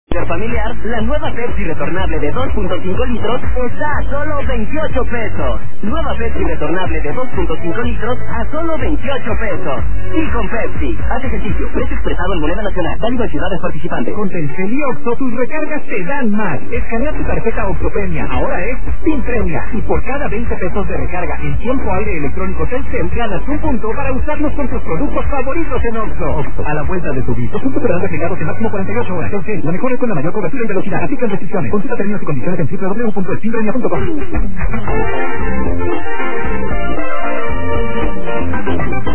Familiar, la nueva Pepsi retornable de 2.5 litros está a solo 28 pesos. Nueva Pepsi retornable de 2.5 litros a solo 28 pesos. Y con Pepsi. Haz ejercicio, precio expresado en moneda nacional. Válido en ciudades participantes. Con Telcel y Oxxo, tus recargas te dan más. Escanea tu tarjeta Oxxo Premia. Ahora es Sin Premia. Y por cada 20 pesos de recarga en tiempo aire electrónico Telcel, ganas un punto para usarlos con tus productos favoritos en Oxxo. Oxxo, a la vuelta de tu vida. Los puntos serán replicados en máximo 48 horas. Telcel, la mejor es con la mayor cobertura y velocidad. Aplican restricciones. Consulta términos y condiciones en www.sinpremia.com.